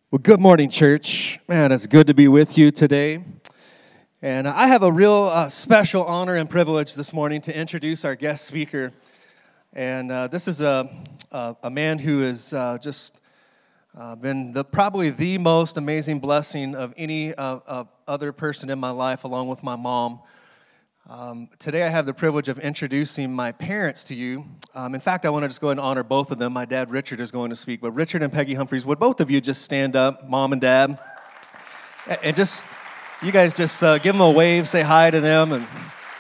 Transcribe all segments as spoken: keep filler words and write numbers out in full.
Well, good morning, church. Man, it's good to be with you today. And I have a real uh, special honor and privilege this morning to introduce our guest speaker. And uh, this is a, a, a man who has uh, just uh, been the, probably the most amazing blessing of any uh, uh, other person in my life, along with my mom. Um, today I have the privilege of introducing my parents to you. Um, in fact, I want to just go ahead and honor both of them. My dad, Richard, is going to speak. But Richard and Peggy Humphreys, would both of you just stand up, mom and dad? And just, you guys just uh, give them a wave, say hi to them. And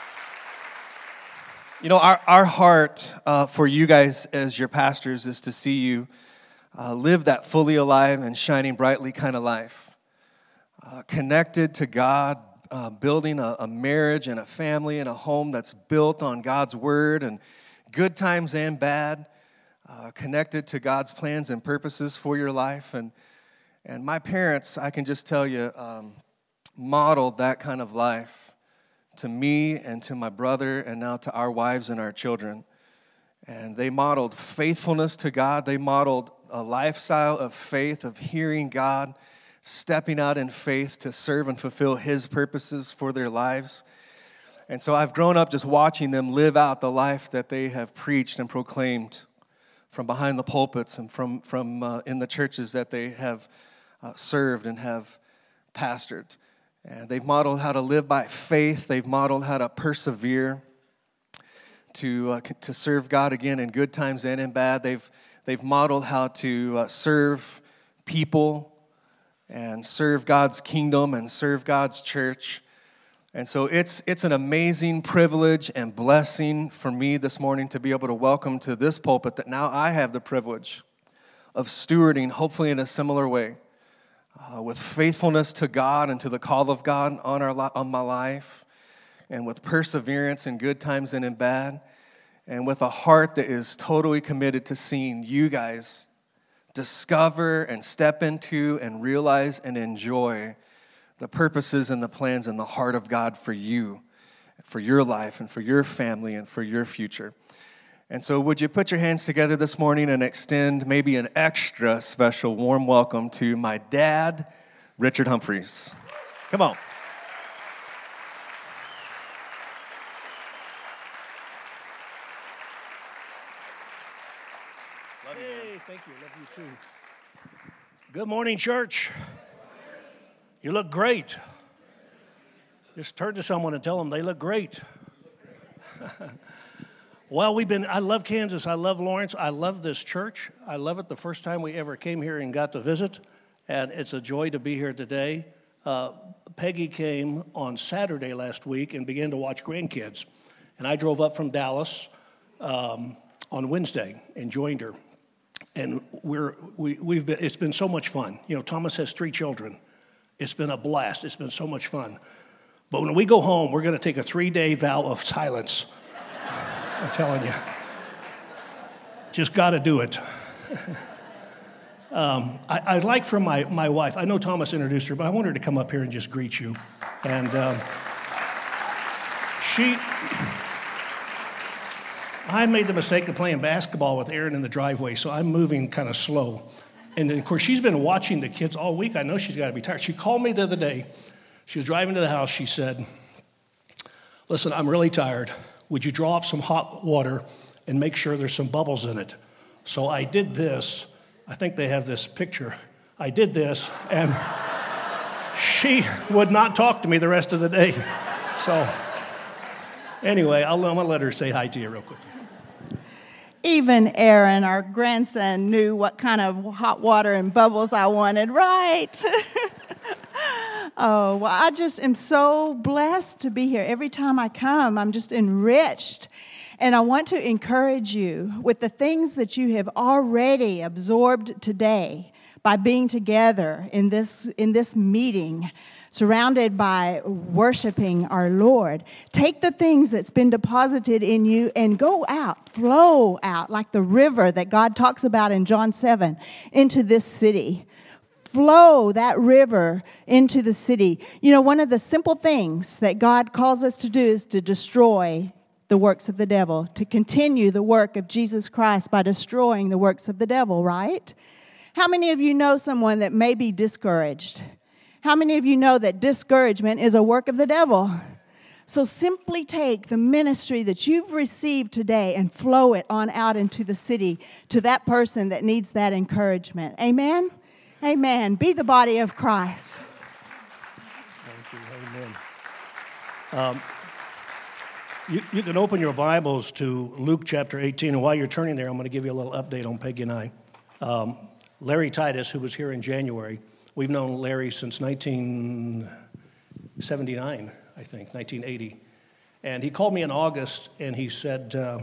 you know, our, our heart uh, for you guys as your pastors is to see you uh, live that fully alive and shining brightly kind of life. Uh, connected to God, Uh, building a, a marriage and a family and a home that's built on God's word and good times and bad, uh, connected to God's plans and purposes for your life. And and my parents, I can just tell you, um, modeled that kind of life to me and to my brother and now to our wives and our children. And they modeled faithfulness to God. They modeled a lifestyle of faith, of hearing God, stepping out in faith to serve and fulfill His purposes for their lives. And so I've grown up just watching them live out the life that they have preached and proclaimed from behind the pulpits and from, from uh, in the churches that they have uh, served and have pastored. And they've modeled how to live by faith. They've modeled how to persevere, to uh, to serve God again in good times and in bad. They've, they've modeled how to uh, serve people and serve God's kingdom and serve God's church. And so it's it's an amazing privilege and blessing for me this morning to be able to welcome to this pulpit that now I have the privilege of stewarding, hopefully in a similar way, uh, with faithfulness to God and to the call of God on our on my life, and with perseverance in good times and in bad, and with a heart that is totally committed to seeing you guys discover and step into and realize and enjoy the purposes and the plans and the heart of God for you, for your life and for your family and for your future. And so would you put your hands together this morning and extend maybe an extra special warm welcome to my dad, Richard Humphreys. Come on. Hey, thank you. Love you too. Good morning, church. You look great. Just turn to someone and tell them they look great. Well, we've been, I love Kansas. I love Lawrence. I love this church. I love it the first time we ever came here and got to visit. And it's a joy to be here today. Uh, Peggy came on Saturday last week and began to watch grandkids. And I drove up from Dallas um, on Wednesday and joined her. And we're, we, we've been, it's been so much fun. You know, Thomas has three children. It's been a blast. It's been so much fun. But when we go home, we're going to take a three-day vow of silence. I'm telling you. Just got to do it. um, I, I'd like for my, my wife, I know Thomas introduced her, but I want her to come up here and just greet you. And um, she... I made the mistake of playing basketball with Aaron in the driveway, so I'm moving kind of slow. And then, of course, she's been watching the kids all week. I know she's got to be tired. She called me the other day. She was driving to the house. She said, listen, I'm really tired. Would you draw up some hot water and make sure there's some bubbles in it? So I did this. I think they have this picture. I did this, and she would not talk to me the rest of the day. So anyway, I'll, I'm going to let her say hi to you real quick. Even Aaron, our grandson, knew what kind of hot water and bubbles I wanted, right? Oh, well, I just am so blessed to be here. Every time I come, I'm just enriched. And I want to encourage you with the things that you have already absorbed today by being together in this in this meeting, surrounded by worshiping our Lord. Take the things that's been deposited in you and go out, flow out like the river that God talks about in John seven into this city. Flow that river into the city. You know, one of the simple things that God calls us to do is to destroy the works of the devil, to continue the work of Jesus Christ by destroying the works of the devil, right? How many of you know someone that may be discouraged? How many of you know that discouragement is a work of the devil? So simply take the ministry that you've received today and flow it on out into the city to that person that needs that encouragement. Amen? Amen. Be the body of Christ. Thank you. Amen. Um, you, you can open your Bibles to Luke chapter eighteen, and while you're turning there, I'm going to give you a little update on Peggy and I. Um, Larry Titus, who was here in January, we've known Larry since nineteen seventy-nine, I think, nineteen eighty. And he called me in August, and he said, uh,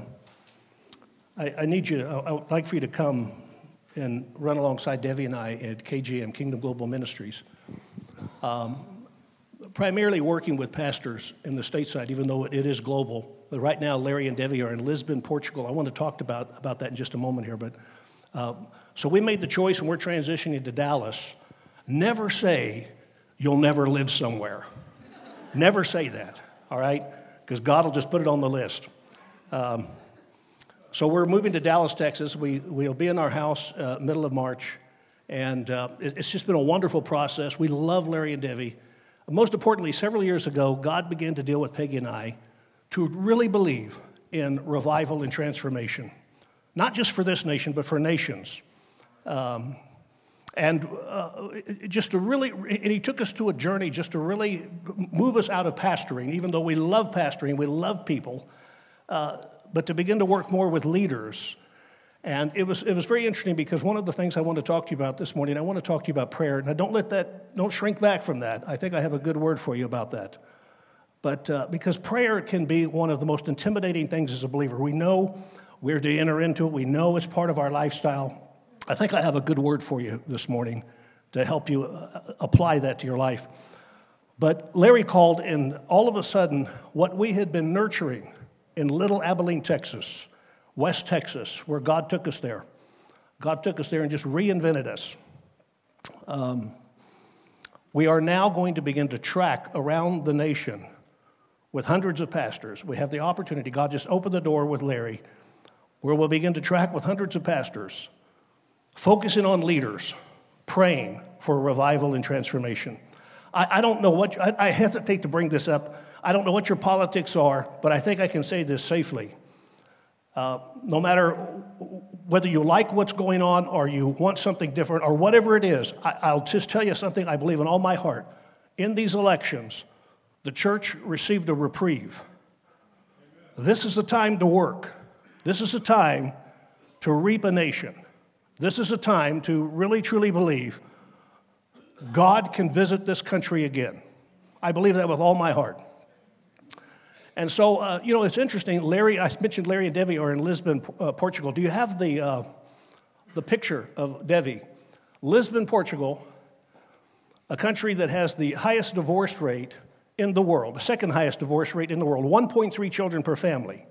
I, I need you, I, I would like for you to come and run alongside Debbie and I at K G M, Kingdom Global Ministries. Um, primarily working with pastors in the stateside, even though it is global. But right now, Larry and Debbie are in Lisbon, Portugal. I want to talk about, about that in just a moment here. But uh, so we made the choice, and we're transitioning to Dallas. Never say, you'll never live somewhere. Never say that, all right? Because God will just put it on the list. Um, so we're moving to Dallas, Texas. We, we'll be in our house uh, middle of March. And uh, it, it's just been a wonderful process. We love Larry and Debbie. Most importantly, several years ago, God began to deal with Peggy and I to really believe in revival and transformation. Not just for this nation, but for nations. Um, and uh, just to really, and he took us to a journey just to really move us out of pastoring, even though we love pastoring, we love people, uh, but to begin to work more with leaders. And it was it was very interesting because one of the things I want to talk to you about this morning, I want to talk to you about prayer. Now, don't let that, don't shrink back from that. I think I have a good word for you about that. But uh, because prayer can be one of the most intimidating things as a believer. We know we're to enter into it. We know it's part of our lifestyle. I think I have a good word for you this morning to help you uh, apply that to your life. But Larry called, and all of a sudden, what we had been nurturing in Little Abilene, Texas, West Texas, where God took us there. God took us there and just reinvented us. Um, we are now going to begin to track around the nation with hundreds of pastors. We have the opportunity. God just opened the door with Larry, where we'll begin to track with hundreds of pastors, focusing on leaders, praying for revival and transformation. I, I don't know what, I, I hesitate to bring this up. I don't know what your politics are, but I think I can say this safely. Uh, no matter whether you like what's going on or you want something different or whatever it is, I, I'll just tell you something I believe in all my heart. In these elections, the church received a reprieve. This is the time to work. This is the time to reap a nation. This is a time to really, truly believe God can visit this country again. I believe that with all my heart. And so, uh, you know, it's interesting. Larry, I mentioned Larry and Debbie are in Lisbon, uh, Portugal. Do you have the uh, the picture of Debbie? Lisbon, Portugal, a country that has the highest divorce rate in the world, the second highest divorce rate in the world, one point three children per family.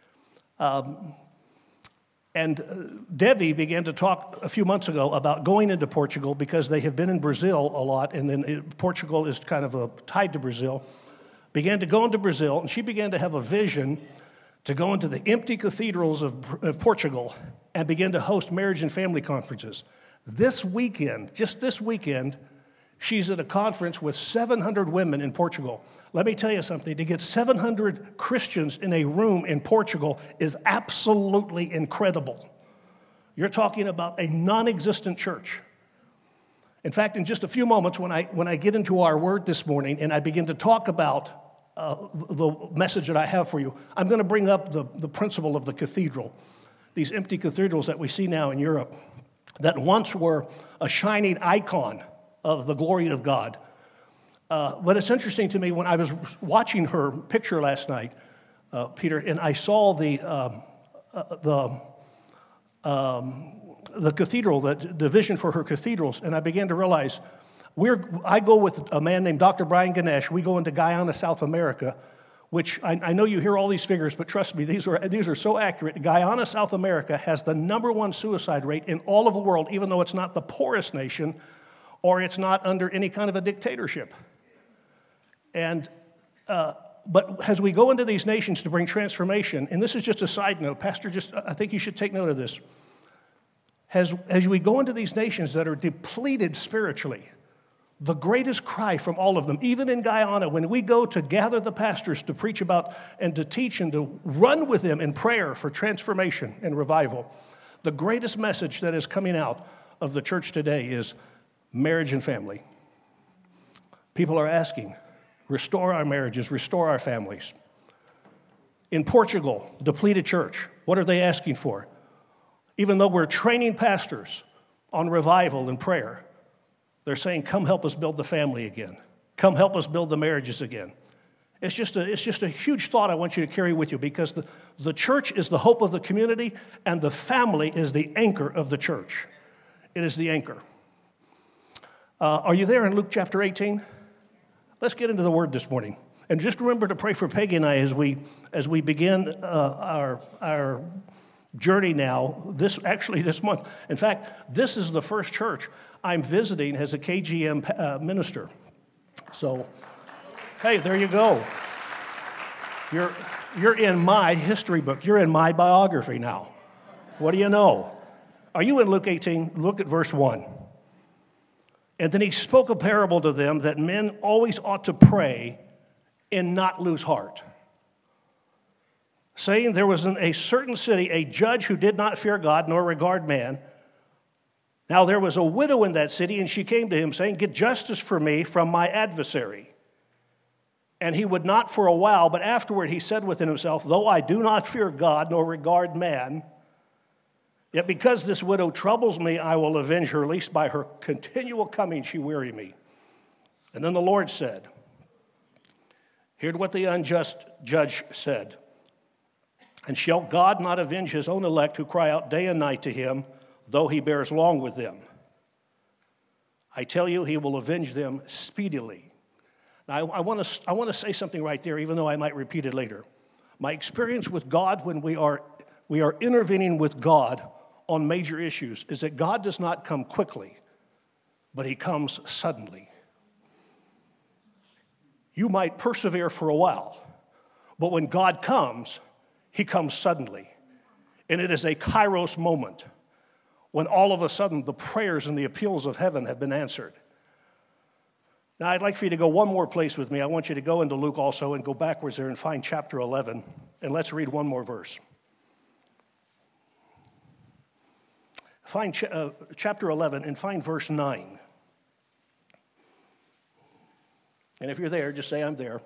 Um, and uh, Debbie began to talk a few months ago about going into Portugal because they have been in Brazil a lot, and then it, Portugal is kind of a, tied to Brazil. Began to go into Brazil, and she began to have a vision to go into the empty cathedrals of, of Portugal and begin to host marriage and family conferences. This weekend, just this weekend, she's at a conference with seven hundred women in Portugal. Let me tell you something, to get seven hundred Christians in a room in Portugal is absolutely incredible. You're talking about a non-existent church. In fact, in just a few moments, when I when I get into our word this morning and I begin to talk about uh, the message that I have for you, I'm going to bring up the, the principle of the cathedral. These empty cathedrals that we see now in Europe that once were a shining icon of the glory of God. Uh, but it's interesting to me when I was watching her picture last night, uh, Peter, and I saw the uh, uh, the um, the cathedral, the, the vision for her cathedrals, and I began to realize we're. I go with a man named Doctor Brian Ganesh. We go into Guyana, South America, which I, I know you hear all these figures, but trust me, these are these are so accurate. Guyana, South America, has the number one suicide rate in all of the world, even though it's not the poorest nation, or it's not under any kind of a dictatorship. And uh, but as we go into these nations to bring transformation, and this is just a side note, Pastor, just I think you should take note of this. as, as we go into these nations that are depleted spiritually, the greatest cry from all of them, even in Guyana, when we go to gather the pastors to preach about and to teach and to run with them in prayer for transformation and revival, the greatest message that is coming out of the church today is marriage and family. People are asking, restore our marriages, restore our families. In Portugal, depleted church, what are they asking for? Even though we're training pastors on revival and prayer, they're saying, come help us build the family again. Come help us build the marriages again. It's just a, it's just a huge thought I want you to carry with you, because the, the church is the hope of the community, and the family is the anchor of the church. It is the anchor. Uh, are you there in Luke chapter eighteen? Let's get into the Word this morning. And just remember to pray for Peggy and I as we, as we begin uh, our, our journey now, this actually this month. In fact, this is the first church I'm visiting as a K G M uh, minister. So, hey, there you go. You're, you're in my history book. You're in my biography now. What do you know? Are you in Luke eighteen? Look at verse one. And then he spoke a parable to them that men always ought to pray and not lose heart, saying there was in a certain city a judge who did not fear God nor regard man. Now there was a widow in that city, and she came to him, saying, get justice for me from my adversary. And he would not for a while, but afterward he said within himself, though I do not fear God nor regard man, yet because this widow troubles me, I will avenge her, lest by her continual coming she weary me. And then the Lord said, hear what the unjust judge said. And shall God not avenge his own elect who cry out day and night to him, though he bears long with them? I tell you, he will avenge them speedily. Now, I, I want to I want to say something right there, even though I might repeat it later. My experience with God when we are we are intervening with God on major issues is that God does not come quickly, but he comes suddenly. You might persevere for a while, but when God comes, he comes suddenly. And it is a kairos moment when all of a sudden the prayers and the appeals of heaven have been answered. Now, I'd like for you to go one more place with me. I want you to go into Luke also and go backwards there and find chapter eleven, and let's read one more verse. Find ch- uh, chapter eleven and find verse nine. And if you're there, just say, I'm there.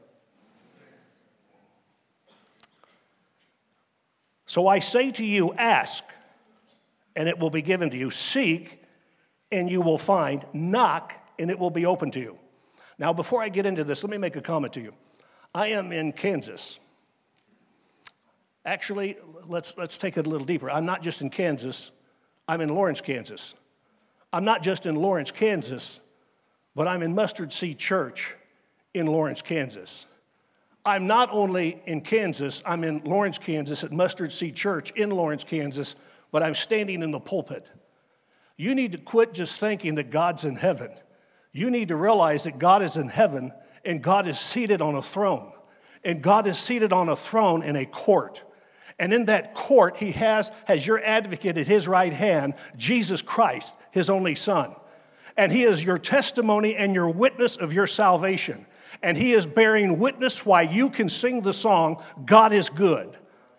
So I say to you, ask, and it will be given to you. Seek, and you will find. Knock, and it will be open to you. Now, before I get into this, let me make a comment to you. I am in Kansas. Actually, let's, let's take it a little deeper. I'm not just in Kansas. I'm in Lawrence, Kansas. I'm not just in Lawrence, Kansas, but I'm in Mustard Seed Church in Lawrence, Kansas. I'm not only in Kansas, I'm in Lawrence, Kansas at Mustard Seed Church in Lawrence, Kansas, but I'm standing in the pulpit. You need to quit just thinking that God's in heaven. You need to realize that God is in heaven and God is seated on a throne. And God is seated on a throne in a court. And in that court, he has, has your advocate at his right hand, Jesus Christ, his only son. And he is your testimony and your witness of your salvation. And he is bearing witness why you can sing the song, God is good.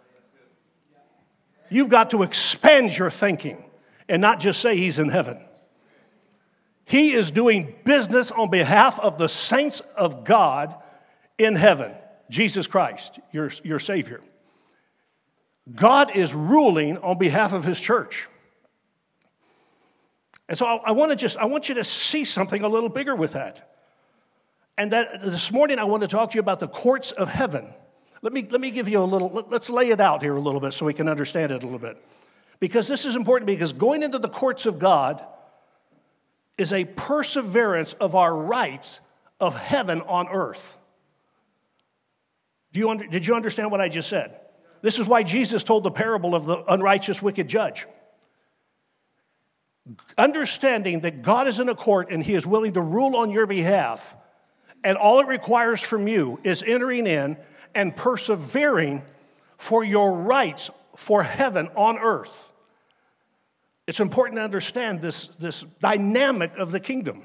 You've got to expand your thinking and not just say he's in heaven. He is doing business on behalf of the saints of God in heaven. Jesus Christ, your, your Savior. God is ruling on behalf of his church. And so I, I want to just, I want you to see something a little bigger with that. And that this morning I want to talk to you about the courts of heaven. Let me, let me give you a little, let's lay it out here a little bit so we can understand it a little bit. Because this is important, because going into the courts of God is a perseverance of our rights of heaven on earth. Do you under, did you understand what I just said? This is why Jesus told the parable of the unrighteous wicked judge. Understanding that God is in a court and he is willing to rule on your behalf, and all it requires from you is entering in and persevering for your rights for heaven on earth. it's important to understand this, this dynamic of the kingdom.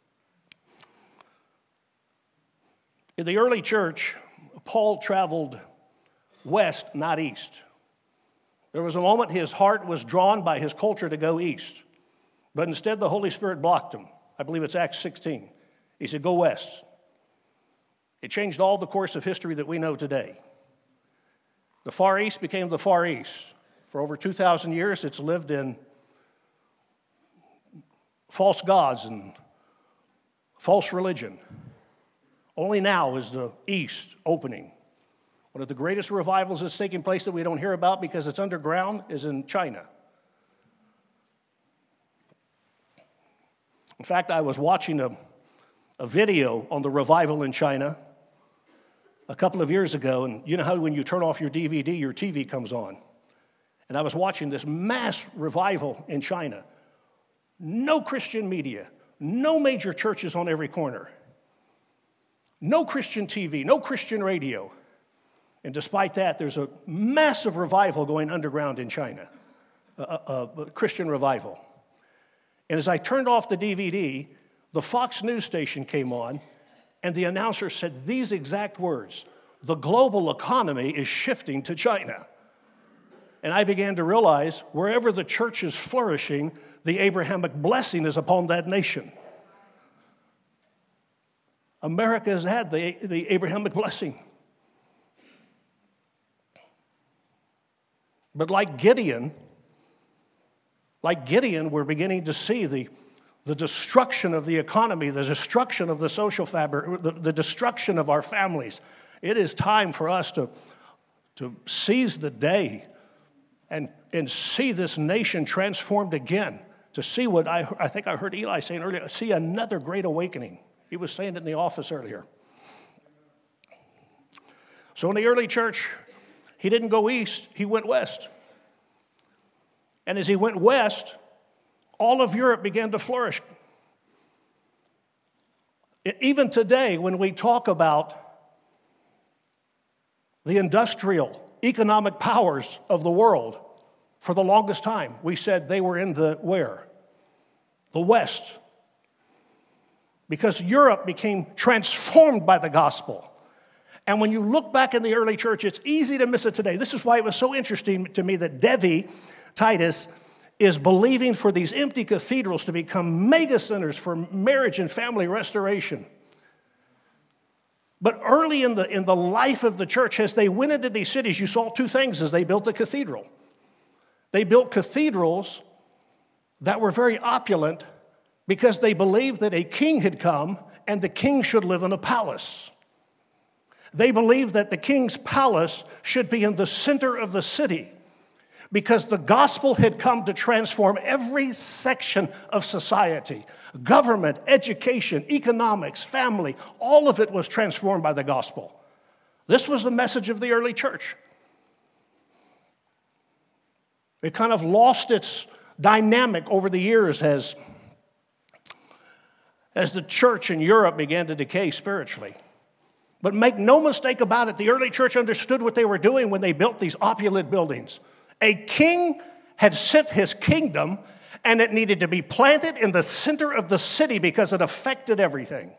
In the early church, Paul traveled west, not east. There was a moment his heart was drawn by his culture to go east, but instead the Holy Spirit blocked him. I believe it's Acts sixteen. He said, go west. It changed all the course of history that we know today. The Far East became the Far East. For over two thousand years, it's lived in false gods and false religion. Only now is the East opening. One of the greatest revivals that's taking place that we don't hear about because it's underground is in China. In fact, I was watching a, a video on the revival in China a couple of years ago, and you know how when you turn off your D V D, your T V comes on. And I was watching this mass revival in China. No Christian media, no major churches on every corner, no Christian T V, no Christian radio. And despite that, there's a massive revival going underground in China, a, a, a Christian revival. And as I turned off the D V D, the Fox News station came on, and the announcer said these exact words: the global economy is shifting to China. And I began to realize wherever the church is flourishing, the Abrahamic blessing is upon that nation. America has had the, the Abrahamic blessing. But like Gideon, like Gideon, we're beginning to see the, the destruction of the economy, the destruction of the social fabric, the, the destruction of our families. It is time for us to, to seize the day and, and see this nation transformed again, to see what I, I think I heard Eli saying earlier, see another great awakening. He was saying it in the office earlier. So in the early church, he didn't go east, he went west. And as he went west, all of Europe began to flourish. Even today, when we talk about the industrial, economic powers of the world, for the longest time, we said they were in the where? The West. Because Europe became transformed by the gospel. And when you look back in the early church, it's easy to miss it today. This is why it was so interesting to me that Devi Titus is believing for these empty cathedrals to become mega centers for marriage and family restoration. But early in the, in the life of the church, as they went into these cities, you saw two things as they built the cathedral. They built cathedrals that were very opulent because they believed that a king had come and the king should live in a palace. They believed that the king's palace should be in the center of the city because the gospel had come to transform every section of society. Government, education, economics, family, all of it was transformed by the gospel. This was the message of the early church. It kind of lost its dynamic over the years as, as the church in Europe began to decay spiritually. But make no mistake about it, the early church understood what they were doing when they built these opulent buildings. A king had sent his kingdom, and it needed to be planted in the center of the city because it affected everything.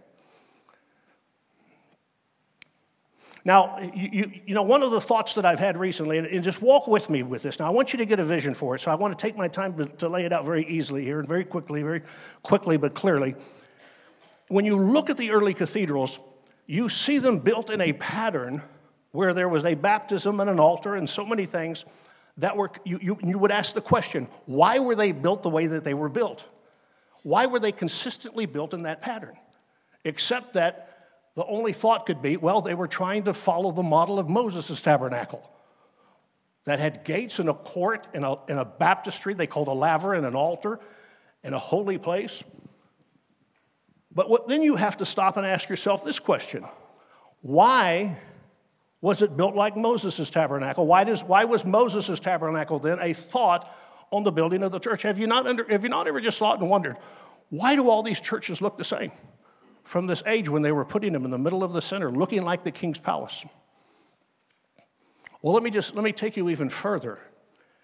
Now, you, you, you know, one of the thoughts that I've had recently, and, and just walk with me with this. Now, I want you to get a vision for it, so I want to take my time to, to lay it out very easily here and very quickly, very quickly but clearly. When you look at the early cathedrals, you see them built in a pattern where there was a baptism and an altar and so many things that were, you, you, you would ask the question, why were they built the way that they were built? Why were they consistently built in that pattern? Except that the only thought could be, well, they were trying to follow the model of Moses' tabernacle that had gates and a court and a, and a baptistry they called a laver and an altar and a holy place. But what, then you have to stop and ask yourself this question. Why was it built like Moses' tabernacle? Why, does, why was Moses' tabernacle then a thought on the building of the church? Have you not, under, have you not ever just thought and wondered, why do all these churches look the same? From this age when they were putting them in the middle of the center, looking like the king's palace. Well, let me just, let me take you even further.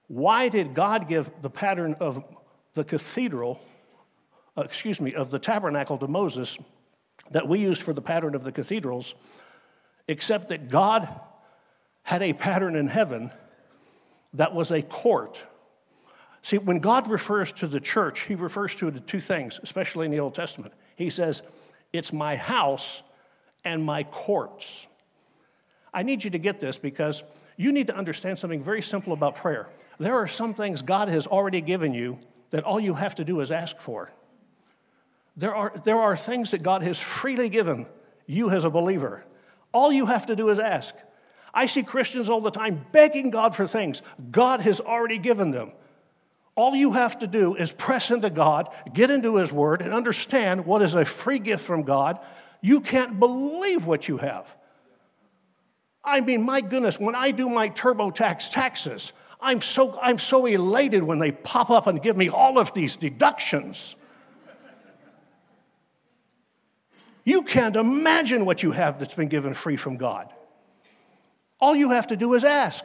Why did God give the pattern of the cathedral, uh, excuse me, of the tabernacle to Moses that we use for the pattern of the cathedrals, except that God had a pattern in heaven that was a court? See, when God refers to the church, he refers to it as two things, especially in the Old Testament. He says, it's my house and my courts. I need you to get this because you need to understand something very simple about prayer. There are some things God has already given you that all you have to do is ask for. There are, there are things that God has freely given you as a believer. All you have to do is ask. I see Christians all the time begging God for things God has already given them. All you have to do is press into God, get into His Word, and understand what is a free gift from God. You can't believe what you have. I mean, my goodness, when I do my TurboTax taxes, I'm so, I'm so elated when they pop up and give me all of these deductions. You can't imagine what you have that's been given free from God. All you have to do is ask.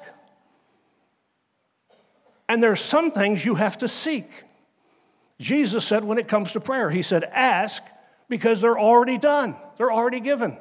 And there are some things you have to seek. Jesus said when it comes to prayer, he said, ask because they're already done. They're already given.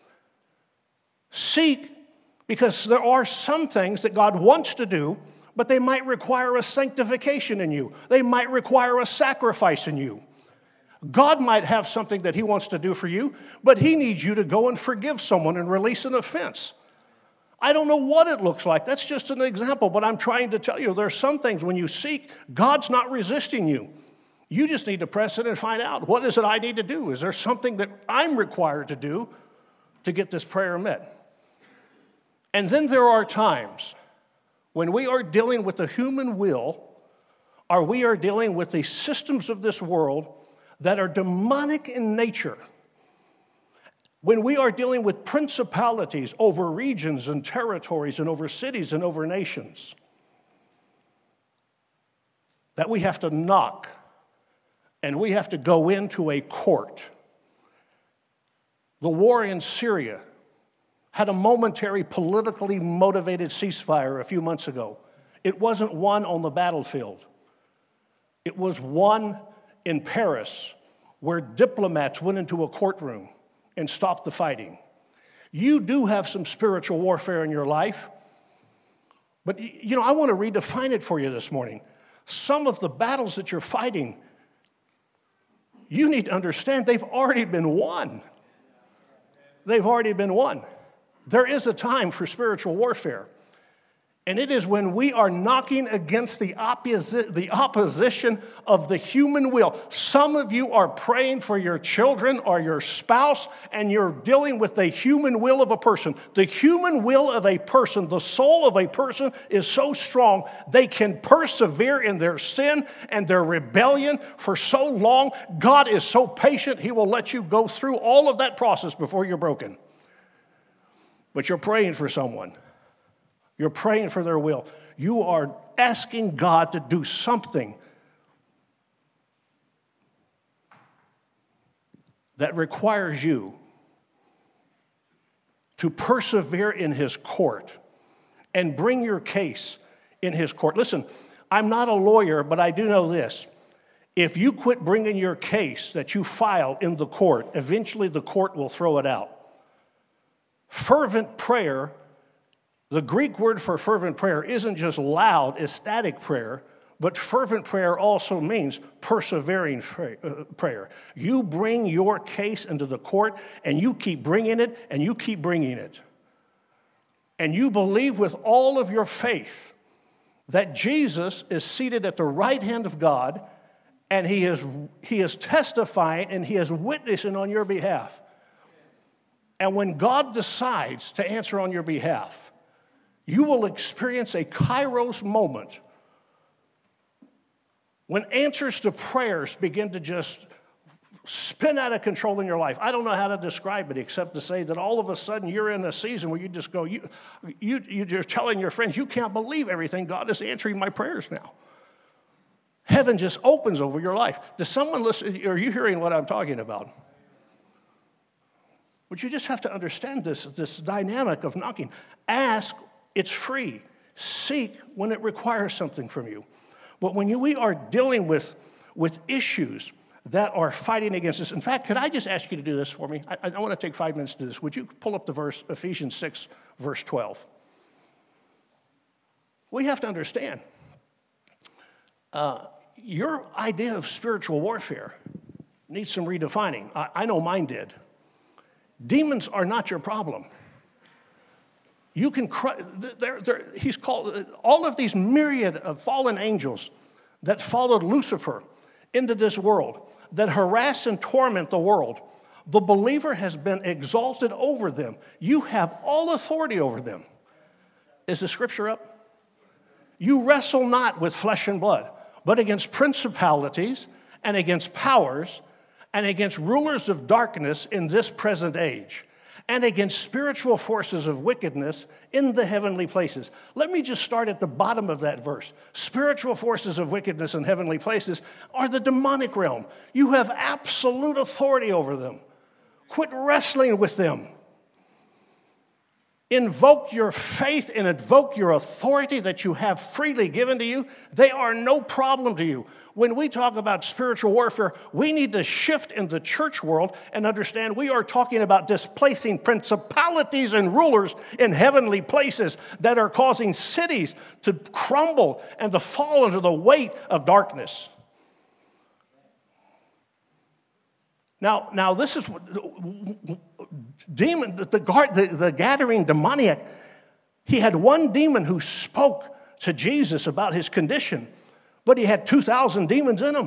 Seek because there are some things that God wants to do, but they might require a sanctification in you. They might require a sacrifice in you. God might have something that he wants to do for you, but he needs you to go and forgive someone and release an offense. I don't know what it looks like. That's just an example, but I'm trying to tell you there are some things when you seek, God's not resisting you. You just need to press it and find out, what is it I need to do? Is there something that I'm required to do to get this prayer met? And then there are times when we are dealing with the human will, or we are dealing with the systems of this world that are demonic in nature. When we are dealing with principalities over regions and territories and over cities and over nations, that we have to knock and we have to go into a court. The war in Syria had a momentary politically motivated ceasefire a few months ago. It wasn't won on the battlefield. It was won in Paris, where diplomats went into a courtroom and stopped the fighting. You do have some spiritual warfare in your life, but you know, I want to redefine it for you this morning. Some of the battles that you're fighting, you need to understand they've already been won. They've already been won. There is a time for spiritual warfare. And it is when we are knocking against the, opposi- the opposition of the human will. Some of you are praying for your children or your spouse, and you're dealing with the human will of a person. The human will of a person, the soul of a person is so strong, they can persevere in their sin and their rebellion for so long. God is so patient, he will let you go through all of that process before you're broken. But you're praying for someone. You're praying for their will. You are asking God to do something that requires you to persevere in his court and bring your case in his court. Listen, I'm not a lawyer, but I do know this. If you quit bringing your case that you filed in the court, eventually the court will throw it out. Fervent prayer, the Greek word for fervent prayer isn't just loud, ecstatic prayer, but fervent prayer also means persevering prayer. You bring your case into the court, and you keep bringing it, and you keep bringing it. And you believe with all of your faith that Jesus is seated at the right hand of God, and he is, he is testifying and he is witnessing on your behalf. And when God decides to answer on your behalf, you will experience a kairos moment when answers to prayers begin to just spin out of control in your life. I don't know how to describe it except to say that all of a sudden you're in a season where you just go, you, you, you're telling your friends, you can't believe everything. God is answering my prayers now. Heaven just opens over your life. Does someone listen? Are you hearing what I'm talking about? But you just have to understand this, this dynamic of knocking. Ask, it's free. Seek when it requires something from you. But when you, we are dealing with, with issues that are fighting against us. In fact, could I just ask you to do this for me? I, I want to take five minutes to do this. Would you pull up the verse, Ephesians six, verse twelve? We have to understand, uh, your idea of spiritual warfare needs some redefining. I, I know mine did. Demons are not your problem. You can, they're, they're, he's called, all of these myriad of fallen angels that followed Lucifer into this world, that harass and torment the world, the believer has been exalted over them. You have all authority over them. Is the scripture up? You wrestle not with flesh and blood, but against principalities and against powers and against rulers of darkness in this present age, and against spiritual forces of wickedness in the heavenly places. Let me just start at the bottom of that verse. Spiritual forces of wickedness in heavenly places are the demonic realm. You have absolute authority over them. Quit wrestling with them. Invoke your faith and invoke your authority that you have freely given to you. They are no problem to you. When we talk about spiritual warfare, we need to shift in the church world and understand we are talking about displacing principalities and rulers in heavenly places that are causing cities to crumble and to fall under the weight of darkness. Now, now this is what demon, the, guard, the, the gathering demoniac. He had one demon who spoke to Jesus about his condition, but he had two thousand demons in him.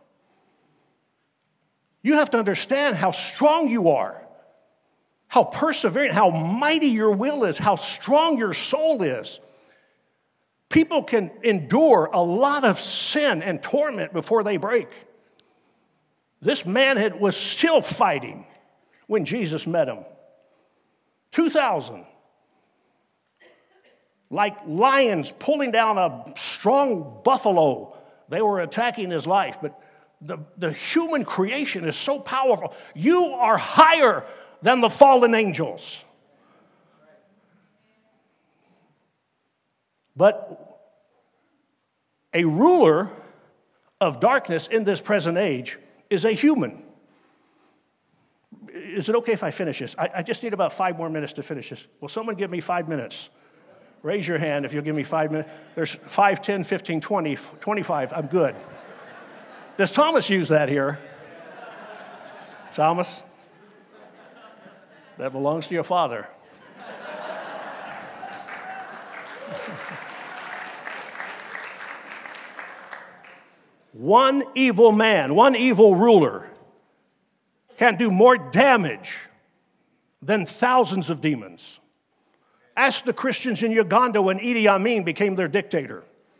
You have to understand how strong you are, how persevering, how mighty your will is, how strong your soul is. People can endure a lot of sin and torment before they break. This man had, was still fighting when Jesus met him. two thousand. Like lions pulling down a strong buffalo, they were attacking his life. But the, the human creation is so powerful. You are higher than the fallen angels. But a ruler of darkness in this present age is a human. Is it okay if I finish this? I, I just need about five more minutes to finish this. Will someone give me five minutes? Raise your hand if you'll give me five minutes. There's five, ten, fifteen, twenty, twenty-five. I'm good. Does Thomas use that here? Thomas? That belongs to your father. One evil man, one evil ruler can do more damage than thousands of demons. Ask the Christians in Uganda when Idi Amin became their dictator.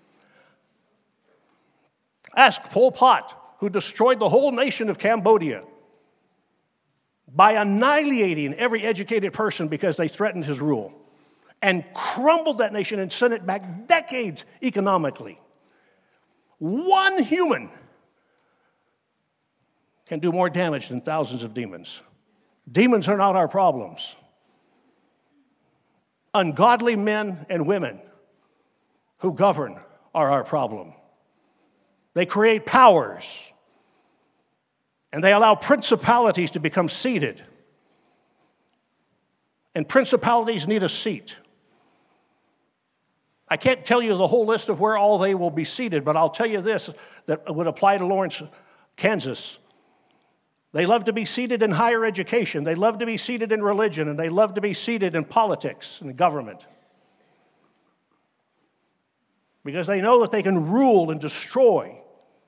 Ask Pol Pot, who destroyed the whole nation of Cambodia by annihilating every educated person because they threatened his rule and crumbled that nation and sent it back decades economically. One human can do more damage than thousands of demons. Demons are not our problems. Ungodly men and women who govern are our problem. They create powers, and they allow principalities to become seated. And principalities need a seat. I can't tell you the whole list of where all they will be seated, but I'll tell you this that would apply to Lawrence, Kansas. They love to be seated in higher education. They love to be seated in religion, and they love to be seated in politics and government. Because they know that they can rule and destroy.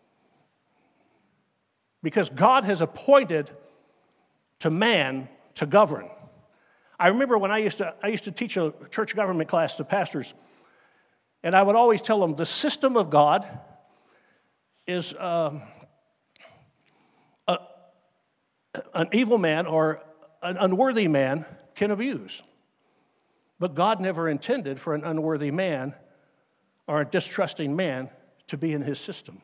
Because God has appointed to man to govern. I remember when I used to I used to teach a church government class to pastors, and I would always tell them the system of God is um, a, an evil man or an unworthy man can abuse. But God never intended for an unworthy man or a distrusting man to be in his system.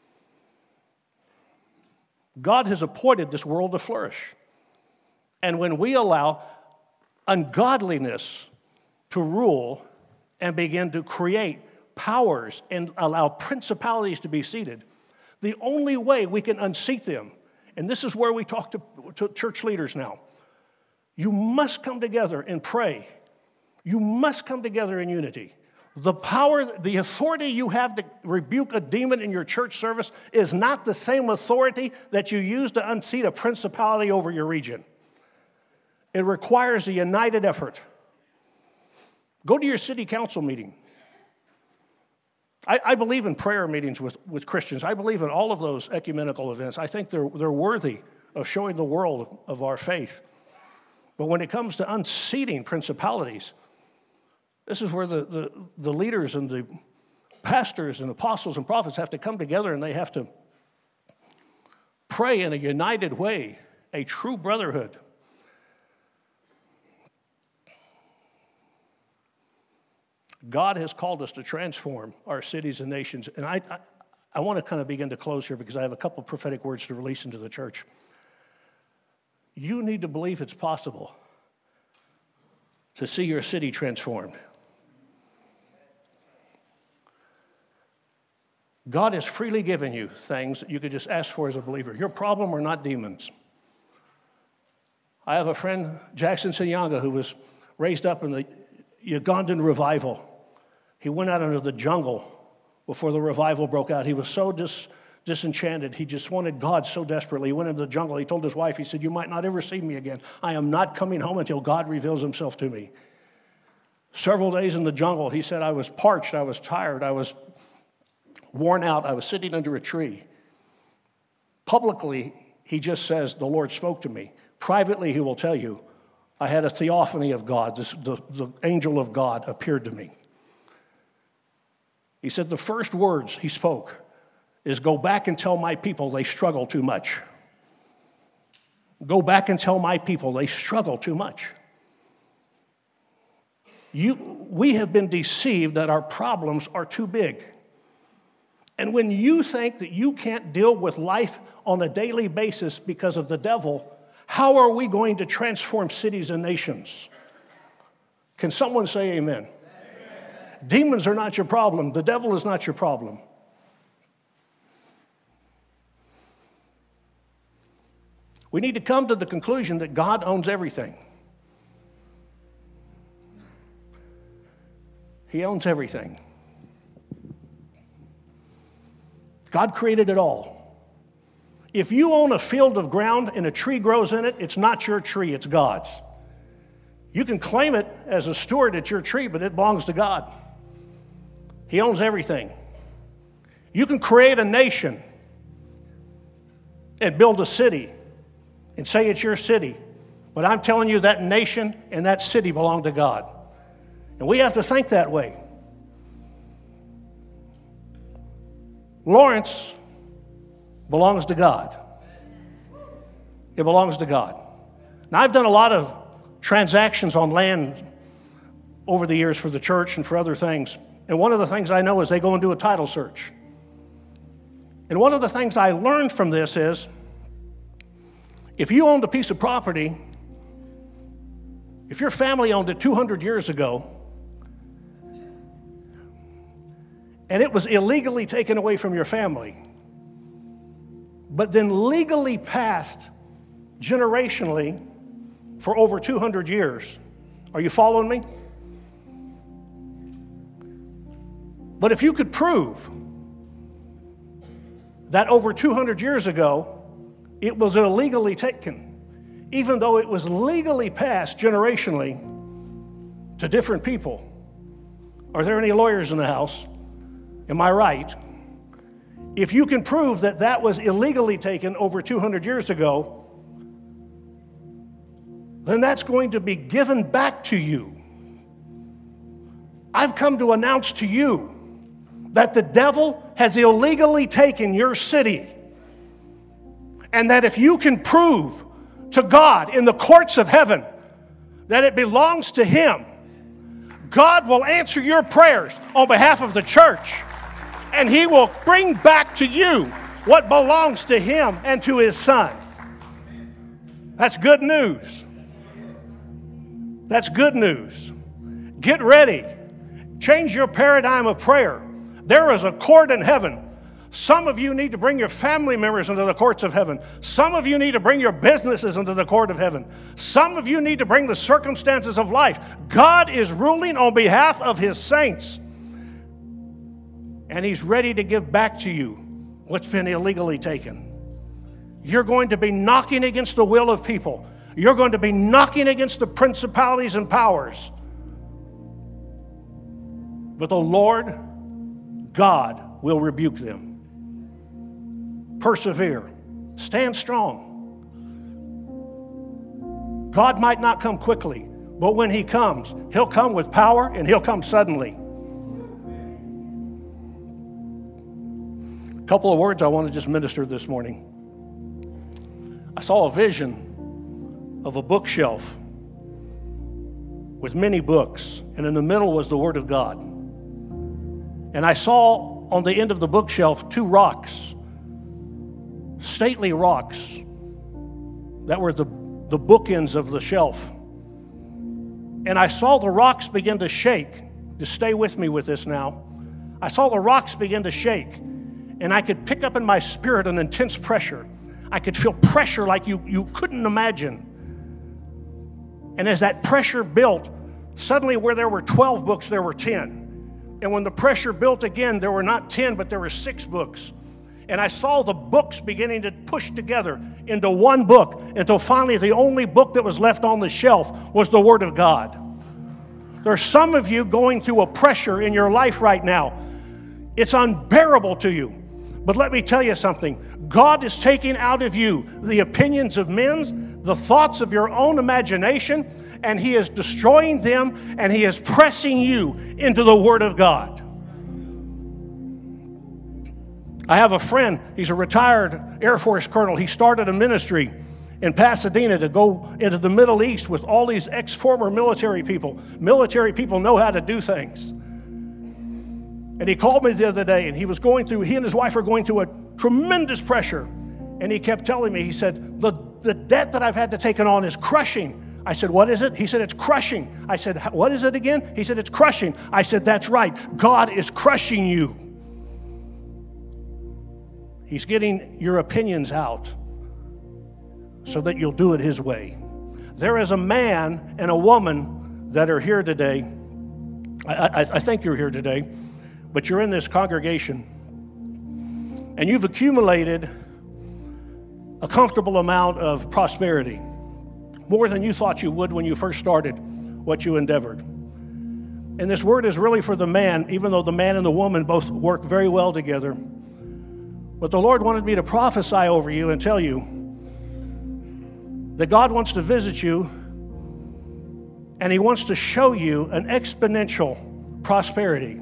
God has appointed this world to flourish. And when we allow ungodliness to rule and begin to create powers and allow principalities to be seated, the only way we can unseat them, and this is where we talk to, to church leaders now, you must come together and pray. You must come together in unity. The power, the authority you have to rebuke a demon in your church service is not the same authority that you use to unseat a principality over your region. It requires a united effort. Go to your city council meeting. I, I believe in prayer meetings with, with Christians. I believe in all of those ecumenical events. I think they're, they're worthy of showing the world of our faith. But when it comes to unseating principalities, this is where the, the, the leaders and the pastors and apostles and prophets have to come together, and they have to pray in a united way, a true brotherhood. God has called us to transform our cities and nations. And I, I, I want to kind of begin to close here because I have a couple prophetic words to release into the church. You need to believe it's possible to see your city transformed. God has freely given you things that you could just ask for as a believer. Your problem are not demons. I have a friend, Jackson Sinyanga, who was raised up in the Ugandan revival. He went out into the jungle before the revival broke out. He was so dis, disenchanted. He just wanted God so desperately. He went into the jungle. He told his wife, he said, "You might not ever see me again. I am not coming home until God reveals himself to me." Several days in the jungle, he said, "I was parched. I was tired. I was worn out. I was sitting under a tree." Publicly, he just says, "The Lord spoke to me." Privately, he will tell you, "I had a theophany of God. This, the, the angel of God appeared to me." He said the first words he spoke is, "Go back and tell my people they struggle too much. Go back and tell my people they struggle too much." You, we have been deceived that our problems are too big. And when you think that you can't deal with life on a daily basis because of the devil, how are we going to transform cities and nations? Can someone say amen? Amen. Demons are not your problem. The devil is not your problem. We need to come to the conclusion that God owns everything. He owns everything. God created it all. If you own a field of ground and a tree grows in it, it's not your tree, it's God's. You can claim it as a steward, it's your tree, but it belongs to God. He owns everything. You can create a nation and build a city and say it's your city, but I'm telling you that nation and that city belong to God. And we have to think that way. Lawrence belongs to God. It belongs to God. Now, I've done a lot of transactions on land over the years for the church and for other things. And one of the things I know is they go and do a title search. And one of the things I learned from this is, if you owned a piece of property, if your family owned it two hundred years ago, and it was illegally taken away from your family, but then legally passed generationally for over two hundred years. Are you following me? But if you could prove that over two hundred years ago, it was illegally taken, even though it was legally passed generationally to different people. Are there any lawyers in the house? Am I right? If you can prove that that was illegally taken over two hundred years ago, then that's going to be given back to you. I've come to announce to you that the devil has illegally taken your city, and that if you can prove to God in the courts of heaven that it belongs to him, God will answer your prayers on behalf of the church, and he will bring back to you what belongs to him and to his son. That's good news. That's good news. Get ready. Change your paradigm of prayer. There is a court in heaven. Some of you need to bring your family members into the courts of heaven. Some of you need to bring your businesses into the court of heaven. Some of you need to bring the circumstances of life. God is ruling on behalf of His saints. And He's ready to give back to you what's been illegally taken. You're going to be knocking against the will of people. You're going to be knocking against the principalities and powers. But the Lord God will rebuke them. Persevere. Stand strong. God might not come quickly, but when He comes, He'll come with power and He'll come suddenly. A couple of words I want to just minister this morning. I saw a vision of a bookshelf with many books, and in the middle was the Word of God. And I saw on the end of the bookshelf two rocks, stately rocks that were the, the bookends of the shelf. And I saw the rocks begin to shake. Just stay with me with this now. I saw the rocks begin to shake, and I could pick up in my spirit an intense pressure. I could feel pressure like you, you couldn't imagine. And as that pressure built, suddenly where there were twelve books, there were ten. And when the pressure built again, there were not ten, but there were six books. And I saw the books beginning to push together into one book until finally the only book that was left on the shelf was the Word of God. There's some of you going through a pressure in your life right now. It's unbearable to you. But let me tell you something. God is taking out of you the opinions of men, the thoughts of your own imagination, and He is destroying them, and He is pressing you into the Word of God. I have a friend, he's a retired Air Force colonel. He started a ministry in Pasadena to go into the Middle East with all these ex-former military people. Military people know how to do things. And he called me the other day, and he was going through, he and his wife are going through a tremendous pressure. And he kept telling me, he said, the, the debt that I've had to take on is crushing. I said, what is it? He said, it's crushing. I said, what is it again? He said, it's crushing. I said, that's right. God is crushing you. He's getting your opinions out so that you'll do it His way. There is a man and a woman that are here today. I, I, I think you're here today, but you're in this congregation, and you've accumulated a comfortable amount of prosperity, more than you thought you would when you first started what you endeavored. And this word is really for the man, even though the man and the woman both work very well together. But the Lord wanted me to prophesy over you and tell you that God wants to visit you, and He wants to show you an exponential prosperity.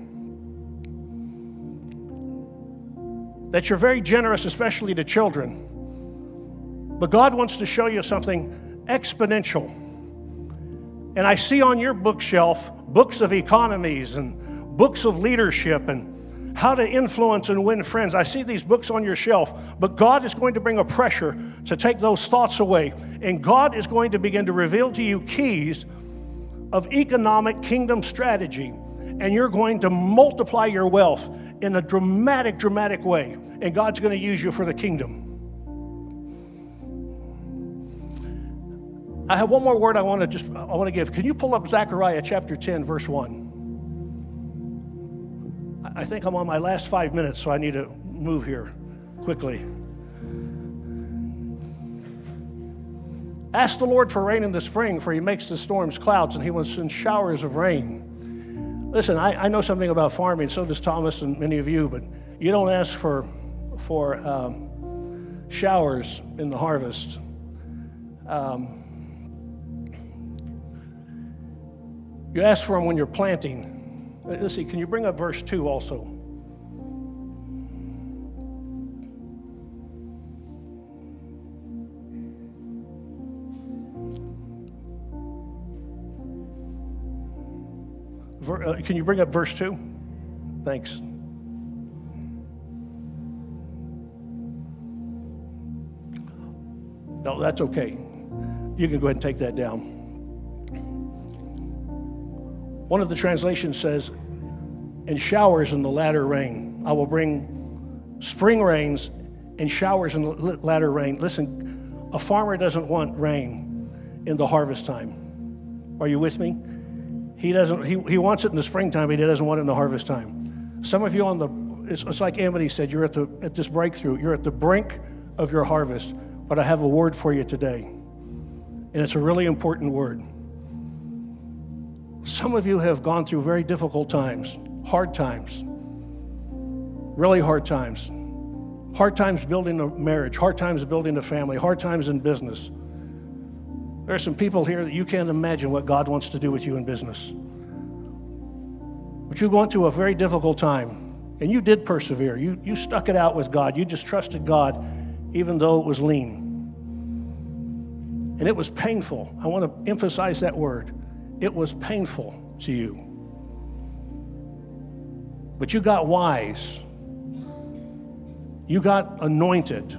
That you're very generous, especially to children. But God wants to show you something exponential. And I see on your bookshelf books of economies and books of leadership and how to influence and win friends. I see these books on your shelf, but God is going to bring a pressure to take those thoughts away. And God is going to begin to reveal to you keys of economic kingdom strategy. And you're going to multiply your wealth in a dramatic, dramatic way. And God's going to use you for the kingdom. I have one more word I want to just I want to give. Can you pull up Zechariah chapter ten, verse one? I think I'm on my last five minutes, so I need to move here quickly. Ask the Lord for rain in the spring, for He makes the storms clouds, and He will send showers of rain. Listen, I, I know something about farming, so does Thomas and many of you, but you don't ask for, for um, showers in the harvest. Um, you ask for them when you're planting. Let's see, can you bring up verse two also? Ver, uh, can you bring up verse two? Thanks. No, that's okay. You can go ahead and take that down. One of the translations says, and showers in the latter rain. I will bring spring rains and showers in the latter rain. Listen, a farmer doesn't want rain in the harvest time. Are you with me? He doesn't. He, he wants it in the springtime, but he doesn't want it in the harvest time. Some of you on the, it's, it's like Amity said, you're at the at this breakthrough. You're at the brink of your harvest. But I have a word for you today, and it's a really important word. Some of you have gone through very difficult times, hard times, really hard times. Hard times building a marriage, hard times building a family, hard times in business. There are some people here that you can't imagine what God wants to do with you in business. But you went through a very difficult time, and you did persevere. You, you stuck it out with God. You just trusted God, even though it was lean. And it was painful. I want to emphasize that word. It was painful to you. But you got wise. You got anointed.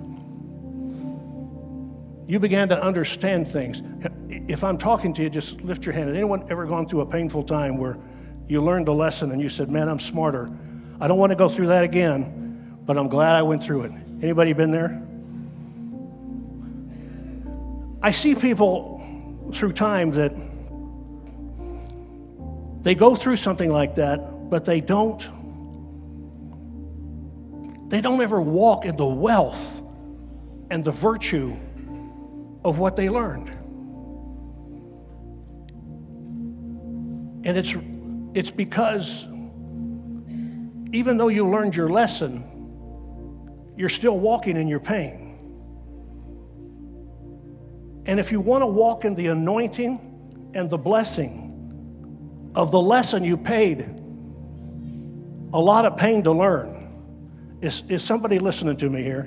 You began to understand things. If I'm talking to you, just lift your hand. Has anyone ever gone through a painful time where you learned a lesson and you said, man, I'm smarter. I don't want to go through that again, but I'm glad I went through it. Anybody been there? I see people through time that they go through something like that, but they don't, they don't ever walk in the wealth and the virtue of what they learned. And it's it's because even though you learned your lesson, you're still walking in your pain. And if you want to walk in the anointing and the blessing of the lesson you paid a lot of pain to learn, is, is somebody listening to me here?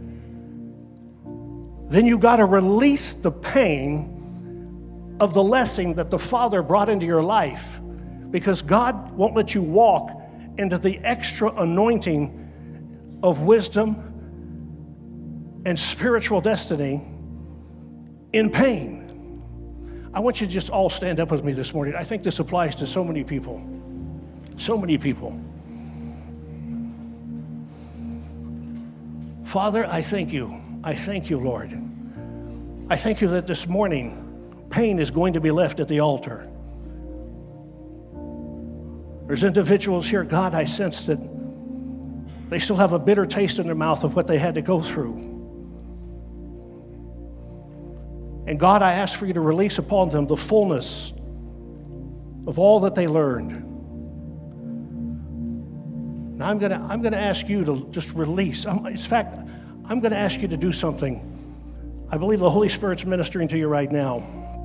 Then you got to release the pain of the lesson that the Father brought into your life, because God won't let you walk into the extra anointing of wisdom and spiritual destiny in pain. I want you to just all stand up with me this morning. I think this applies to so many people. So many people. Father, I thank you. I thank you, Lord. I thank you that this morning, pain is going to be left at the altar. There's individuals here, God, I sense that they still have a bitter taste in their mouth of what they had to go through. And God, I ask for you to release upon them the fullness of all that they learned. Now I'm gonna, I'm gonna ask you to just release. In fact, I'm gonna ask you to do something. I believe the Holy Spirit's ministering to you right now.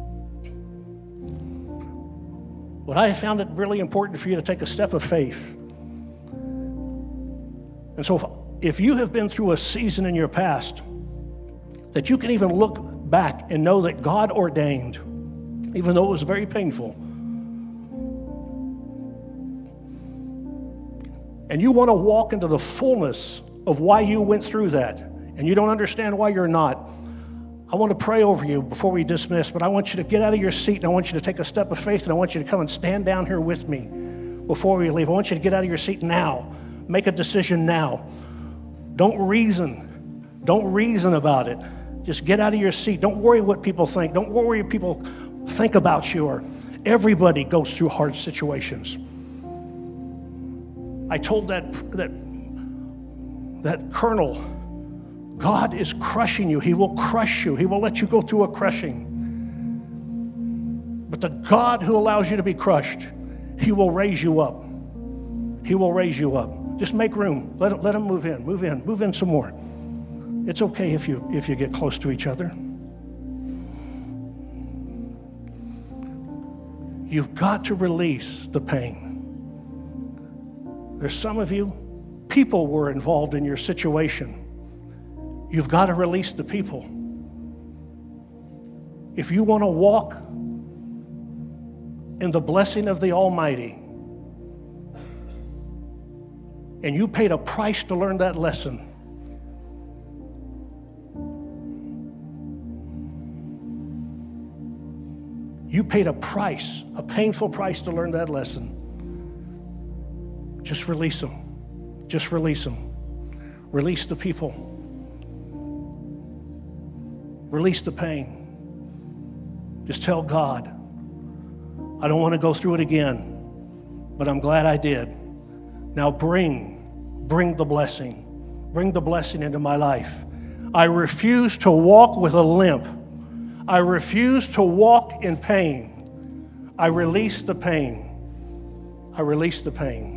But I have found it really important for you to take a step of faith. And so if, if you have been through a season in your past that you can even look back and know that God ordained, even though it was very painful, and you want to walk into the fullness of why you went through that, and you don't understand why you're not, I want to pray over you before we dismiss, but I want you to get out of your seat, and I want you to take a step of faith, and I want you to come and stand down here with me before we leave. I want you to get out of your seat now. Make a decision now. Don't reason. Don't reason about it. Just get out of your seat. Don't worry what people think. Don't worry what people think about you. Or everybody goes through hard situations. I told that, that, that colonel, God is crushing you. He will crush you. He will let you go through a crushing. But the God who allows you to be crushed, He will raise you up. He will raise you up. Just make room. Let him, let him move in. Move in. Move in some more. It's okay if you if you get close to each other. You've got to release the pain. There's some of you, people were involved in your situation. You've got to release the people. If you want to walk in the blessing of the Almighty, and you paid a price to learn that lesson, you paid a price, a painful price to learn that lesson. Just release them. Just release them. Release the people. Release the pain. Just tell God, I don't want to go through it again, but I'm glad I did. Now bring, bring the blessing. Bring the blessing into my life. I refuse to walk with a limp. I refuse to walk in pain. I release the pain. I release the pain.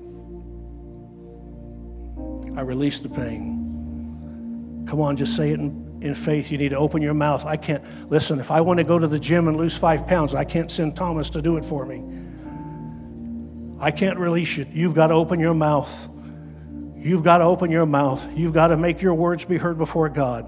I release the pain. Come on, just say it in, in faith. You need to open your mouth. I can't, listen, if I want to go to the gym and lose five pounds, I can't send Thomas to do it for me. I can't release it. You've got to open your mouth. You've got to open your mouth. You've got to make your words be heard before God.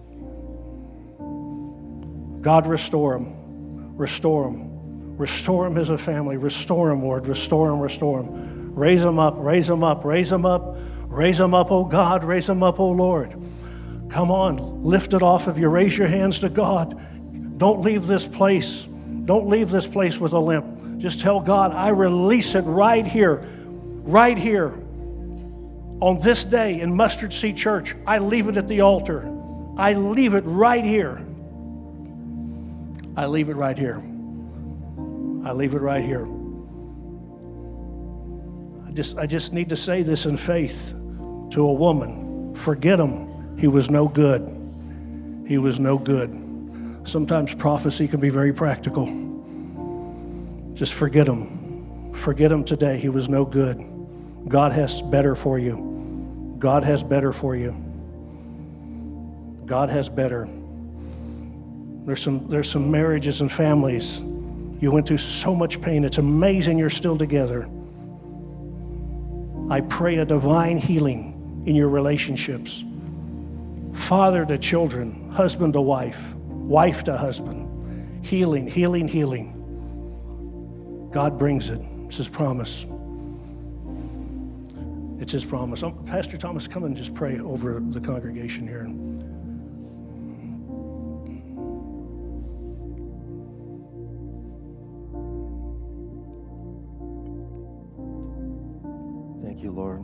God, restore them. Restore them. Restore them as a family. Restore them, Lord. Restore them, restore them. Raise them up, raise them up, raise them up. Raise them up, oh God. Raise them up, oh Lord. Come on, lift it off of you. Raise your hands to God. Don't leave this place. Don't leave this place with a limp. Just tell God, I release it right here, right here. On this day in Mustard Seed Church, I leave it at the altar. I leave it right here. I leave it right here. I leave it right here. I just, I just need to say this in faith to a woman. Forget him. He was no good. He was no good. Sometimes prophecy can be very practical. Just forget him. Forget him today. He was no good. God has better for you. God has better for you. God has better. There's some, there's some marriages and families. You went through so much pain. It's amazing you're still together. I pray a divine healing in your relationships. Father to children, husband to wife, wife to husband. Healing, healing, healing. God brings it. It's his promise. It's his promise. Um, Pastor Thomas, come and just pray over the congregation here. Thank you, Lord.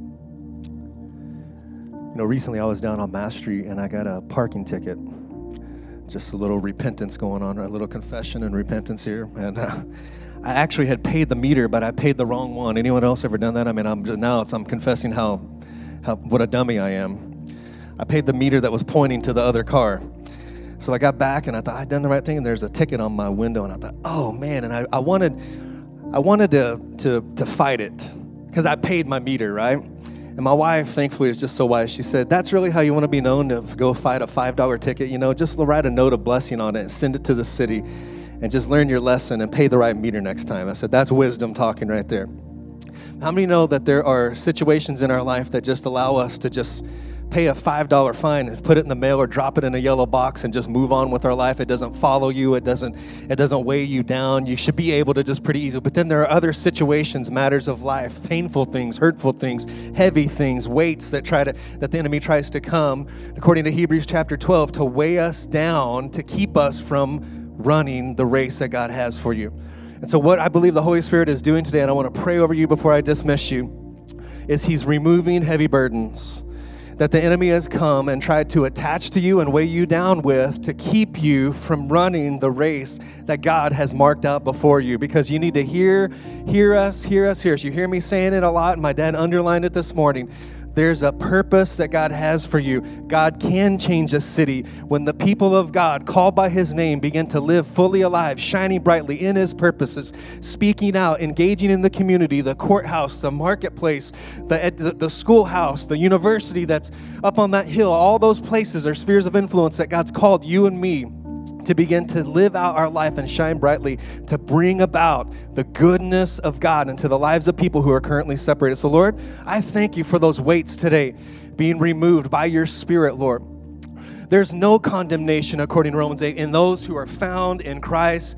You know, recently I was down on Mass Street and I got a parking ticket. Just a little repentance going on, a little confession and repentance here. And uh, I actually had paid the meter, but I paid the wrong one. Anyone else ever done that? I mean, I'm just, now it's, I'm confessing how, how what a dummy I am. I paid the meter that was pointing to the other car. So I got back and I thought I'd done the right thing, and there's a ticket on my window, and I thought, oh man, and I, I wanted I wanted to to to fight it because I paid my meter, right? And my wife, thankfully, is just so wise. She said, that's really how you want to be known, to go fight a five dollar ticket? You know, just write a note of blessing on it and send it to the city and just learn your lesson and pay the right meter next time. I said, that's wisdom talking right there. How many know that there are situations in our life that just allow us to just pay a five dollar fine and put it in the mail or drop it in a yellow box and just move on with our life? It doesn't follow you. It doesn't, it doesn't weigh you down. You should be able to just pretty easily. But then there are other situations, matters of life, painful things, hurtful things, heavy things, weights that try to, that the enemy tries to come, according to Hebrews chapter twelve, to weigh us down, to keep us from running the race that God has for you. And so what I believe the Holy Spirit is doing today, and I want to pray over you before I dismiss you, is he's removing heavy burdens that the enemy has come and tried to attach to you and weigh you down with, to keep you from running the race that God has marked out before you. Because you need to hear, hear us, hear us, hear us. You hear me saying it a lot, and my dad underlined it this morning. There's a purpose that God has for you. God can change a city when the people of God, called by his name, begin to live fully alive, shining brightly in his purposes, speaking out, engaging in the community, the courthouse, the marketplace, the, the, the schoolhouse, the university that's up on that hill. All those places are spheres of influence that God's called you and me to begin to live out our life and shine brightly, to bring about the goodness of God into the lives of people who are currently separated. So, Lord, I thank you for those weights today being removed by your Spirit, Lord. There's no condemnation, according to Romans eight, in those who are found in Christ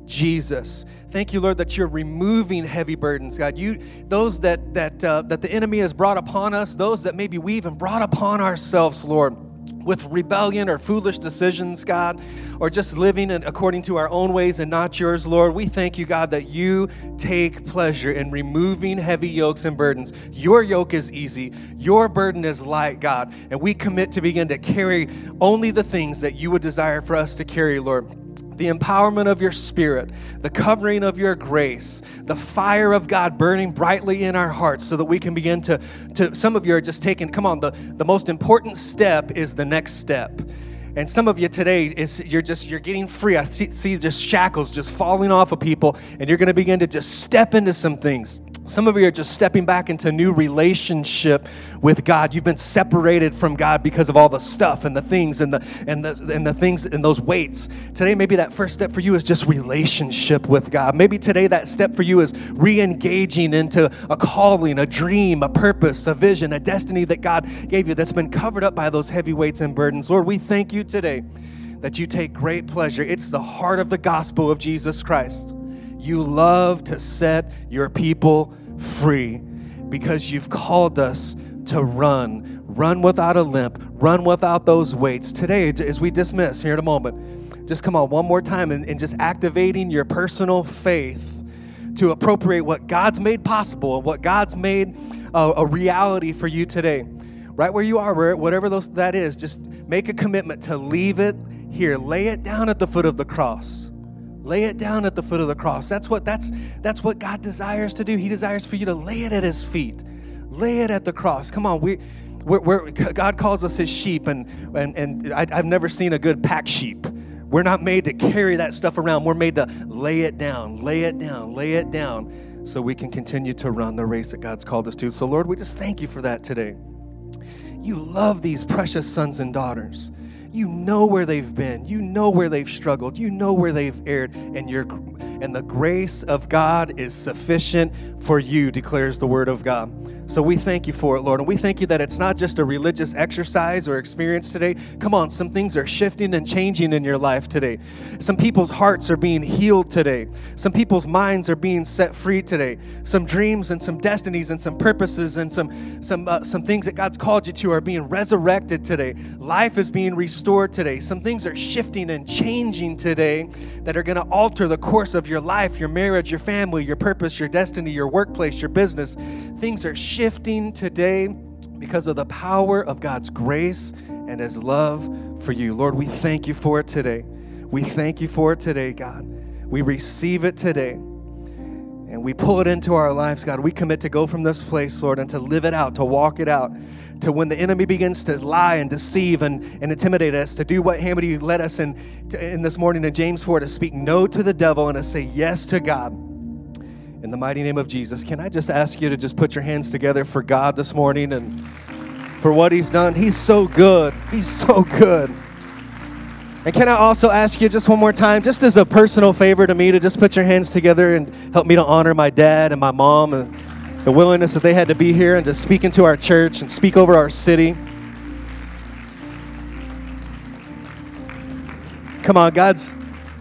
Jesus. Thank you, Lord, that you're removing heavy burdens, God. You, those that that uh, that the enemy has brought upon us, those that maybe we even brought upon ourselves, Lord. with rebellion or foolish decisions, God, or just living in, according to our own ways and not yours, Lord, we thank you, God, that you take pleasure in removing heavy yokes and burdens. Your yoke is easy. Your burden is light, God, and we commit to begin to carry only the things that you would desire for us to carry, Lord. The empowerment of your Spirit, the covering of your grace, the fire of God burning brightly in our hearts so that we can begin to, to some of you are just taking, come on, the, the most important step is the next step. And some of you today, is you're just, you're getting free. I see, see just shackles just falling off of people, and you're going to begin to just step into some things. Some of you are just stepping back into new relationship with God. You've been separated from God because of all the stuff and the things and the and the and the things and those weights. Today, maybe that first step for you is just relationship with God. Maybe today that step for you is re-engaging into a calling, a dream, a purpose, a vision, a destiny that God gave you that's been covered up by those heavy weights and burdens. Lord, we thank you today that you take great pleasure. It's the heart of the gospel of Jesus Christ. You love to set your people free because you've called us to run. Run without a limp. Run without those weights. Today, as we dismiss here in a moment, just come on one more time and, and just activating your personal faith to appropriate what God's made possible and what God's made a, a reality for you today. Right where you are, whatever those, that is, just make a commitment to leave it here. Lay it down at the foot of the cross. Lay it down at the foot of the cross. That's what that's that's what God desires to do. He desires for you to lay it at his feet. Lay it at the cross. Come on, we we're, we're God calls us his sheep, and and and I, I've never seen a good pack sheep. We're not made to carry that stuff around. We're made to lay it down, lay it down, lay it down, so we can continue to run the race that God's called us to. So Lord, we just thank you for that today. You love these precious sons and daughters. You know where they've been. You know where they've struggled. You know where they've erred. And your and the grace of God is sufficient for you, declares the word of God. So we thank you for it, Lord. And we thank you that it's not just a religious exercise or experience today. Come on, some things are shifting and changing in your life today. Some people's hearts are being healed today. Some people's minds are being set free today. Some dreams and some destinies and some purposes and some some uh, some things that God's called you to are being resurrected today. Life is being restored today. Some things are shifting and changing today that are going to alter the course of your life, your marriage, your family, your purpose, your destiny, your workplace, your business. Things are shifting today because of the power of God's grace and his love for you. Lord, we thank you for it today. We thank you for it today, God. We receive it today, and we pull it into our lives, God. We commit to go from this place, Lord, and to live it out, to walk it out, to when the enemy begins to lie and deceive and, and intimidate us, to do what Hamady led us in, to, in this morning in James four, to speak no to the devil and to say yes to God. In the mighty name of Jesus, can I just ask you to just put your hands together for God this morning and for what he's done? He's so good. He's so good. And can I also ask you just one more time, just as a personal favor to me, to just put your hands together and help me to honor my dad and my mom and the willingness that they had to be here and to speak into our church and speak over our city. Come on, God's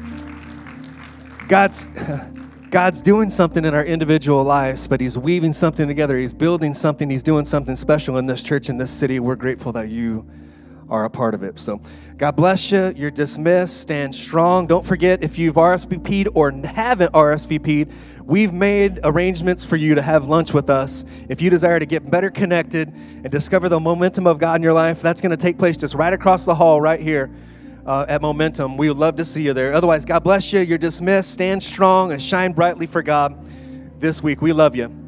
God's God's doing something in our individual lives, but he's weaving something together. He's building something. He's doing something special in this church, in this city. We're grateful that you are a part of it. So God bless you. You're dismissed. Stand strong. Don't forget, if you've R S V P'd or haven't R S V P'd, we've made arrangements for you to have lunch with us. If you desire to get better connected and discover the momentum of God in your life, that's going to take place just right across the hall right here. Uh, at Momentum. We would love to see you there. Otherwise, God bless you. You're dismissed. Stand strong and shine brightly for God this week. We love you.